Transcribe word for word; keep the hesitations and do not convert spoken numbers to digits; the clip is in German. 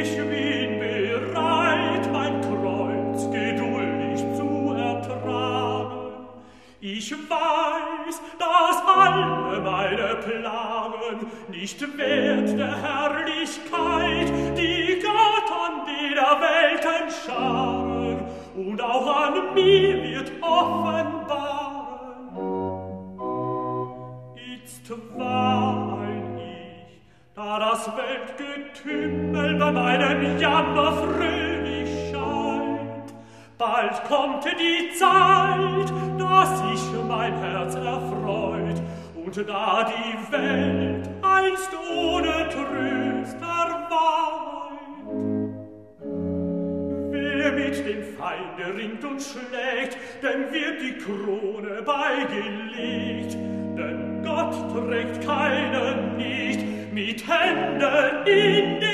Ich bin bereit, mein Kreuz geduldig zu ertragen. Ich weiß, dass alle meine Plagen nicht wert der Herrlichkeit, die Gott an der Welten Scharen und auch an mir wird offenbaren. Itzt wein ich, da das Weltgetümmel bei meinem Jammer fröhlich scheint. Bald kommt die Zeit, dass sich mein Herz erfreut, und da die Welt einst ohne Tröster weint. Wer mit dem Feinde ringt und schlägt, dem wird die Krone beigelegt, denn Gott trägt keinen nicht mit Händen in den